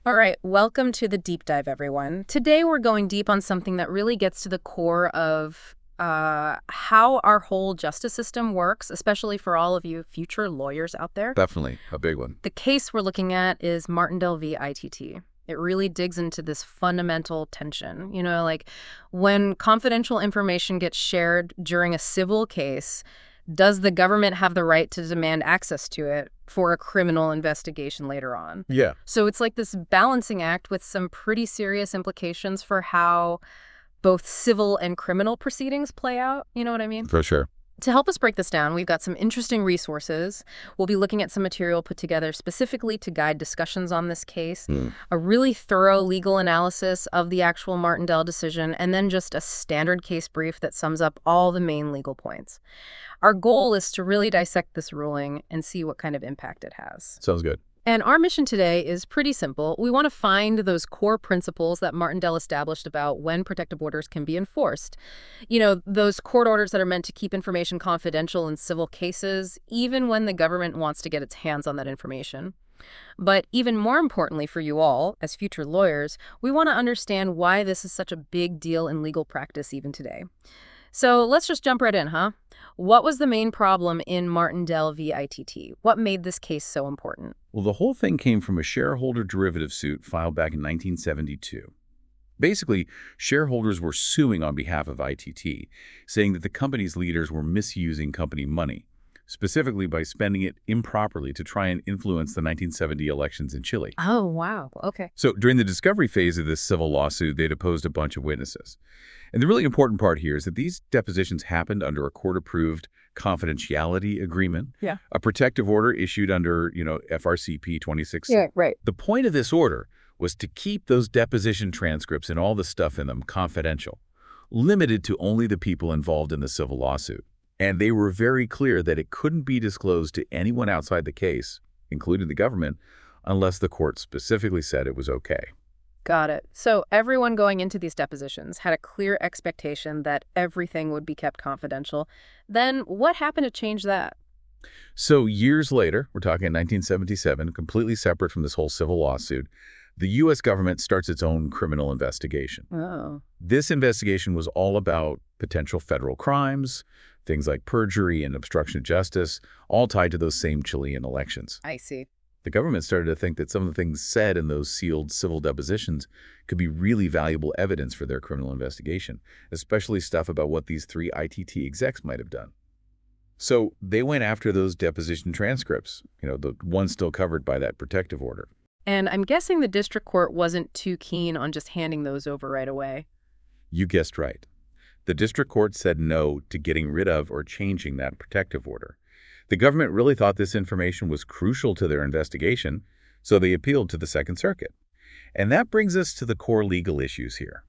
All right, welcome to the deep dive, everyone. Today we're going deep on something that really gets to the core of how our whole justice system works, especially for all of you future lawyers out there. Definitely a big one. The case we're looking at is Martindale v. ITT. It really digs into this fundamental tension. Like when confidential information gets shared during a civil case, does the government have the right to demand access to it for a criminal investigation later on? Yeah, So it's like this balancing act with some pretty serious implications for how both civil and criminal proceedings play out. You know what I mean? for sure. To help us break this down, we've got some interesting resources. We'll be looking at some material put together specifically to guide discussions on this case, a really thorough legal analysis of the actual Martindale decision, and then just a standard case brief that sums up all the main legal points. Our goal is to really dissect this ruling and see what kind of impact it has. Sounds good. And our mission today is pretty simple. We want to find those core principles that Martindale established about when protective orders can be enforced. Those court orders that are meant to keep information confidential in civil cases, even when the government wants to get its hands on that information. But even more importantly for you all, as future lawyers, we want to understand why this is such a big deal in legal practice even today. So let's just jump right in, huh? What was the main problem in Martindale v. ITT? What made this case so important? Well, the whole thing came from a shareholder derivative suit filed back in 1972. Basically, shareholders were suing on behalf of ITT, saying that the company's leaders were misusing company money, specifically by spending it improperly to try and influence the 1970 elections in Chile. Oh, wow. Okay. So during the discovery phase of this civil lawsuit, they deposed a bunch of witnesses. And the really important part here is that these depositions happened under a court-approved confidentiality agreement, Yeah. a protective order issued under, FRCP 26. Yeah, right. The point of this order was to keep those deposition transcripts and all the stuff in them confidential, limited to only the people involved in the civil lawsuit. And they were very clear that it couldn't be disclosed to anyone outside the case, including the government, unless the court specifically said it was okay. Got it. So everyone going into these depositions had a clear expectation that everything would be kept confidential. Then what happened to change that? So years later, we're talking 1977, completely separate from this whole civil lawsuit, the U.S. government starts its own criminal investigation. Oh, This investigation was all about potential federal crimes, things like perjury and obstruction of justice, all tied to those same Chilean elections. I see. The government started to think that some of the things said in those sealed civil depositions could be really valuable evidence for their criminal investigation, especially stuff about what these three ITT execs might have done. So they went after those deposition transcripts, the ones still covered by that protective order. And I'm guessing the district court wasn't too keen on just handing those over right away. You guessed right. The district court said no to getting rid of or changing that protective order. The government really thought this information was crucial to their investigation, so they appealed to the Second Circuit. And that brings us to the core legal issues here.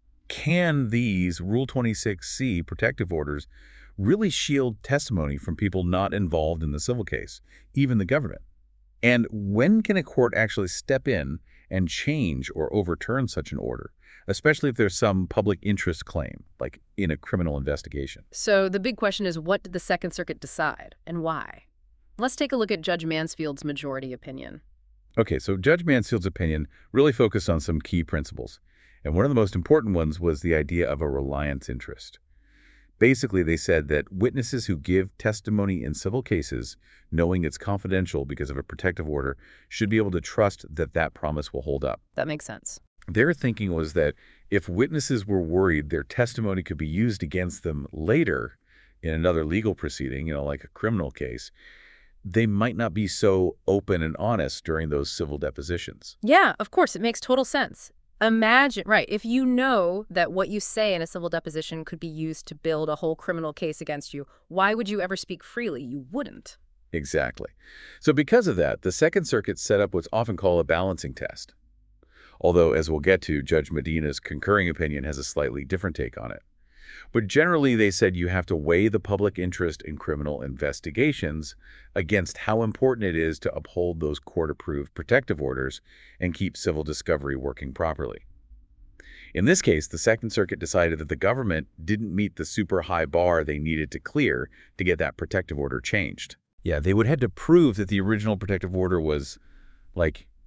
Can these Rule 26C protective orders really shield testimony from people not involved in the civil case, even the government? And when can a court actually step in and change or overturn such an order, especially if there's some public interest claim, like in a criminal investigation? So the big question is, what did the Second Circuit decide and why? Let's take a look at Judge Mansfield's majority opinion. Okay, so Judge Mansfield's opinion really focused on some key principles, and one of the most important ones was the idea of a reliance interest. Basically, they said that witnesses who give testimony in civil cases, knowing it's confidential because of a protective order, should be able to trust that that promise will hold up. That makes sense. Their thinking was that if witnesses were worried their testimony could be used against them later in another legal proceeding, like a criminal case, they might not be so open and honest during those civil depositions. Yeah, of course, it makes total sense. Imagine, right, if you know that what you say in a civil deposition could be used to build a whole criminal case against you, why would you ever speak freely? You wouldn't. Exactly. So because of that, the Second Circuit set up what's often called a balancing test. Although, as we'll get to, Judge Medina's concurring opinion has a slightly different take on it. But generally, they said you have to weigh the public interest in criminal investigations against how important it is to uphold those court-approved protective orders and keep civil discovery working properly. In this case, the Second Circuit decided that the government didn't meet the super high bar they needed to clear to get that protective order changed. Yeah, they would have to prove that the original protective order was, like,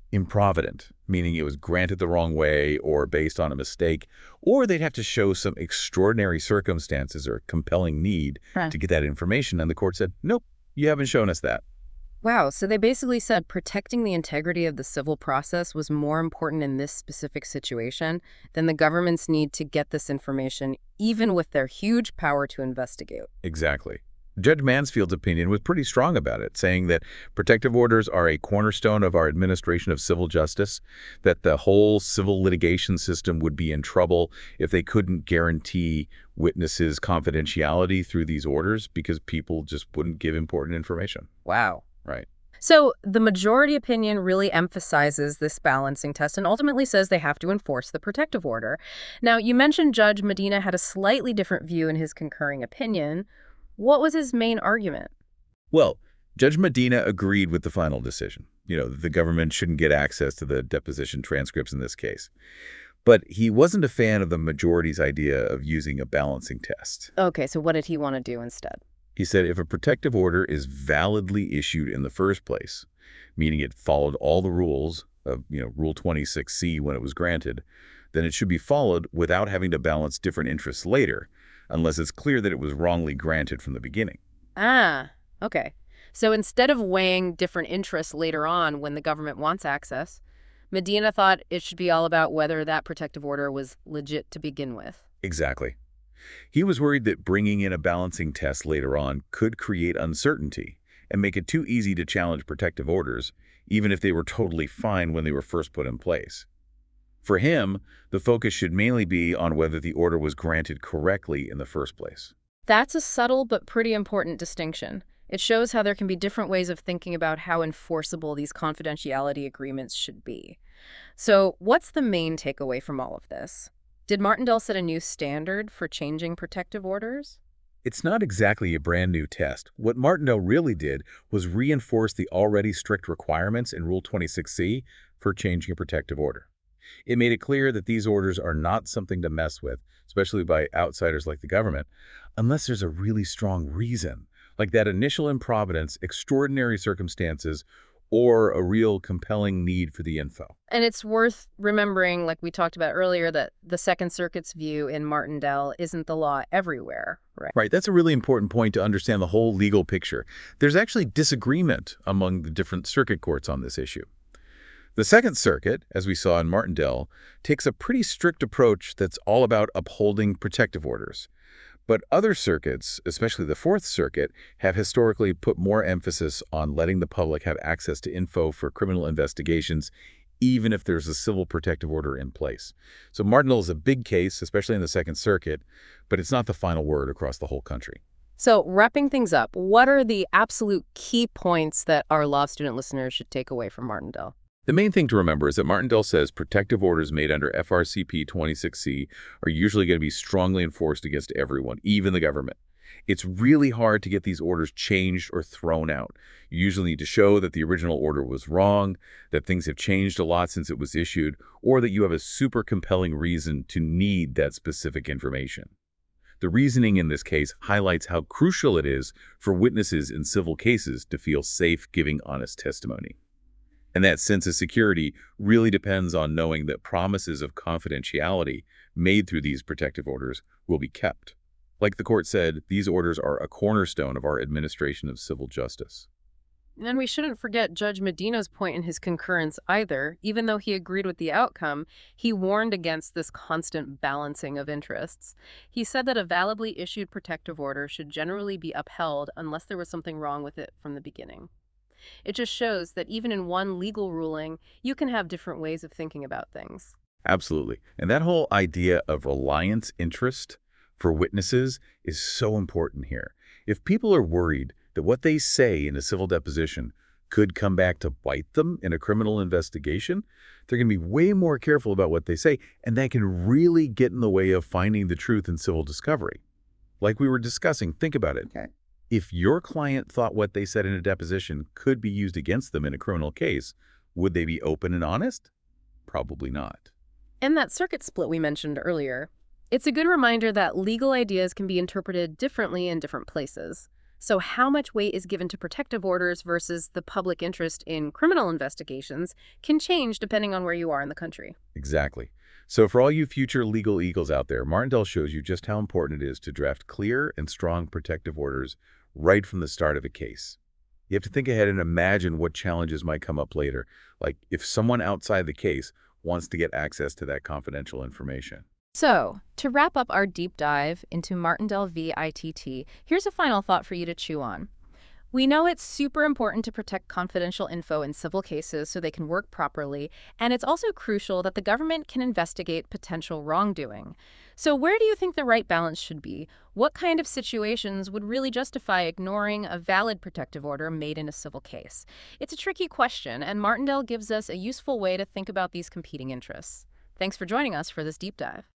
Improvident, meaning it was granted the wrong way or based on a mistake, or they'd have to show some extraordinary circumstances or compelling need Huh. to get that information, and the court said, nope, you haven't shown us that. Wow, so they basically said protecting the integrity of the civil process was more important in this specific situation than the government's need to get this information, even with their huge power to investigate. Exactly. Judge Mansfield's opinion was pretty strong about it, saying that protective orders are a cornerstone of our administration of civil justice, that the whole civil litigation system would be in trouble if they couldn't guarantee witnesses' confidentiality through these orders because people just wouldn't give important information. Wow. Right. So the majority opinion really emphasizes this balancing test and ultimately says they have to enforce the protective order. Now, you mentioned Judge Medina had a slightly different view in his concurring opinion. What was his main argument? Well, Judge Medina agreed with the final decision. The government shouldn't get access to the deposition transcripts in this case. But he wasn't a fan of the majority's idea of using a balancing test. Okay, so what did he want to do instead? He said if a protective order is validly issued in the first place, meaning it followed all the rules of, Rule 26C when it was granted, then it should be followed without having to balance different interests later, unless it's clear that it was wrongly granted from the beginning. Ah, okay. So instead of weighing different interests later on when the government wants access, Medina thought it should be all about whether that protective order was legit to begin with. Exactly. He was worried that bringing in a balancing test later on could create uncertainty and make it too easy to challenge protective orders, even if they were totally fine when they were first put in place. For him, the focus should mainly be on whether the order was granted correctly in the first place. That's a subtle but pretty important distinction. It shows how there can be different ways of thinking about how enforceable these confidentiality agreements should be. So, what's the main takeaway from all of this? Did Martindale set a new standard for changing protective orders? It's not exactly a brand new test. What Martindale really did was reinforce the already strict requirements in Rule 26C for changing a protective order. It made it clear that these orders are not something to mess with, especially by outsiders like the government, unless there's a really strong reason, like that initial improvidence, extraordinary circumstances, or a real compelling need for the info. And it's worth remembering, like we talked about earlier, that the Second Circuit's view in Martindale isn't the law everywhere, right? Right, that's a really important point to understand the whole legal picture. There's actually disagreement among the different circuit courts on this issue. The Second Circuit, as we saw in Martindale, takes a pretty strict approach that's all about upholding protective orders. But other circuits, especially the Fourth Circuit, have historically put more emphasis on letting the public have access to info for criminal investigations, even if there's a civil protective order in place. So Martindale is a big case, especially in the Second Circuit, but it's not the final word across the whole country. So, wrapping things up, what are the absolute key points that our law student listeners should take away from Martindale? The main thing to remember is that Martindale says protective orders made under FRCP 26C are usually going to be strongly enforced against everyone, even the government. It's really hard to get these orders changed or thrown out. You usually need to show that the original order was wrong, that things have changed a lot since it was issued, or that you have a super compelling reason to need that specific information. The reasoning in this case highlights how crucial it is for witnesses in civil cases to feel safe giving honest testimony. And that sense of security really depends on knowing that promises of confidentiality made through these protective orders will be kept. Like the court said, these orders are a cornerstone of our administration of civil justice. And we shouldn't forget Judge Medina's point in his concurrence either. Even though he agreed with the outcome, he warned against this constant balancing of interests. He said that a validly issued protective order should generally be upheld unless there was something wrong with it from the beginning. It just shows that even in one legal ruling, you can have different ways of thinking about things. Absolutely. And that whole idea of reliance interest for witnesses is so important here. If people are worried that what they say in a civil deposition could come back to bite them in a criminal investigation, they're going to be way more careful about what they say, and that can really get in the way of finding the truth in civil discovery. Like we were discussing, think about it. Okay. If your client thought what they said in a deposition could be used against them in a criminal case, would they be open and honest? Probably not. And that circuit split we mentioned earlier, it's a good reminder that legal ideas can be interpreted differently in different places. So how much weight is given to protective orders versus the public interest in criminal investigations can change depending on where you are in the country. Exactly. So for all you future legal eagles out there, Martindale shows you just how important it is to draft clear and strong protective orders right from the start of a case. You have to think ahead and imagine what challenges might come up later, like if someone outside the case wants to get access to that confidential information. So, to wrap up our deep dive into Martindale v. ITT, here's a final thought for you to chew on. We know it's super important to protect confidential info in civil cases so they can work properly, and it's also crucial that the government can investigate potential wrongdoing. So where do you think the right balance should be? What kind of situations would really justify ignoring a valid protective order made in a civil case? It's a tricky question, and Martindale gives us a useful way to think about these competing interests. Thanks for joining us for this deep dive.